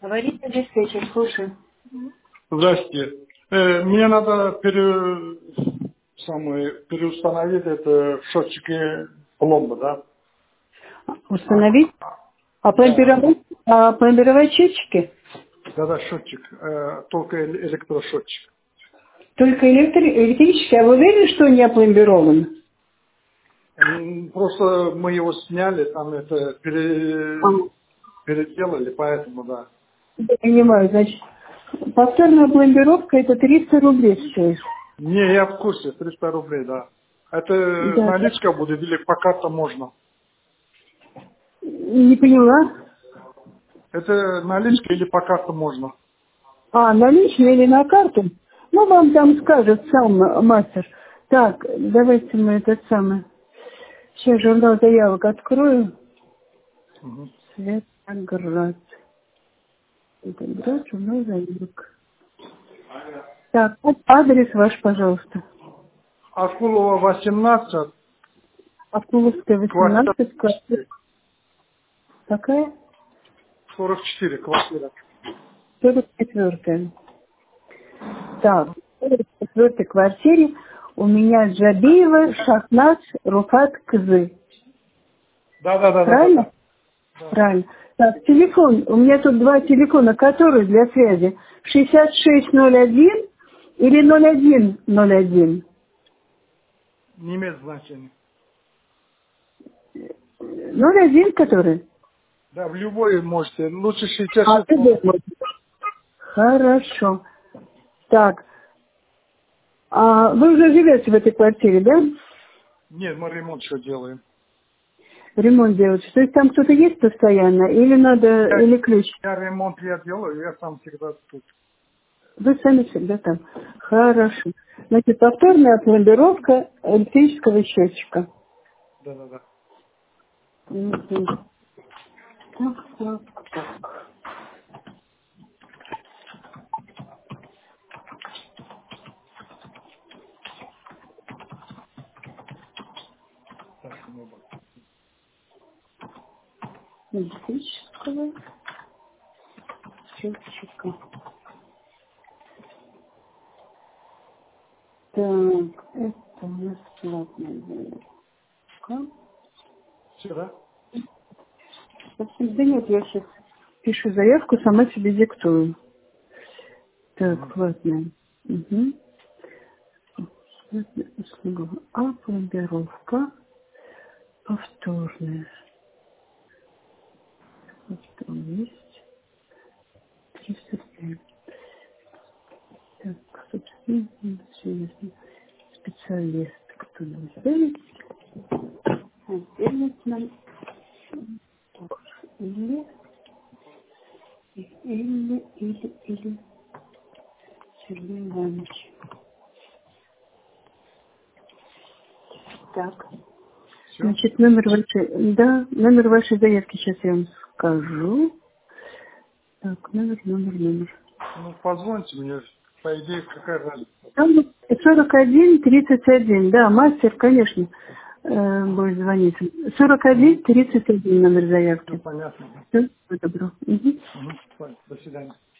Говорите, диспетчер, слушаю. Здрасте. Мне надо переустановить это счетчики пломбы, да? Установить? Да, Пломбировать счетчики? да, счетчик, только электрошотчик. Только электрический. А вы уверены, что он не опломбирован? Просто мы его сняли, там это А, переделали, поэтому да. я понимаю, значит, повторная пломбировка это 300 рублей стоит. Не, я в курсе, 300 рублей, да. Это Да, да. наличка будет или по карте можно? Не поняла. Это наличка или по карте можно? Наличные или на карту? Ну, вам там скажет сам мастер. Так, давайте мы этот самый... Сейчас журнал заявок открою. Мгм. Светоград. Светоград, журнал заявок. Так, вот адрес ваш, пожалуйста. Акулова 18, Акуловская, квартира 18, квартира. Какая? 44, квартира. 44-я. Так, в 44-й квартире у меня Джабиева Шахназ Руфат Кызы. Да. Правильно? Правильно. Так, телефон. У меня тут два телефона. Который для связи? 6601 или 0101? Не имеет значения. 01 который? Да, в любой можете. Лучше Ты 66. думаешь? Хорошо. Так, вы уже живете в этой квартире, да? Нет, мы ремонт еще делаем. Ремонт делаете. То есть там кто-то есть постоянно? Или надо, или ключ? Я ремонт я делаю, я сам всегда тут. Вы сами всегда там. Хорошо. Значит, повторная пломбировка электрического счетчика. Да. Мгм. Так. Электрического счетчика. Так, это у нас платная заявка. Все, да? Да нет, я сейчас пишу заявку, сама себе диктую. Так, Мгм. платная. Угу. Платная услуга. Пломбировка повторная. Что есть? 305. Так, собственно, все ясно. Специалист, кто нам сделает. Сделать нам или Сергей Иванович. Так. Все? Значит, номер вашей заявки сейчас я вам скажу. Так, номер. Ну, позвоните мне. По идее, какая разница? Там 41-31, да, мастер, конечно, будет звонить. Угу. 41-31 номер Все заявки. понятно. Все, добро. Мгм. Угу. До свидания.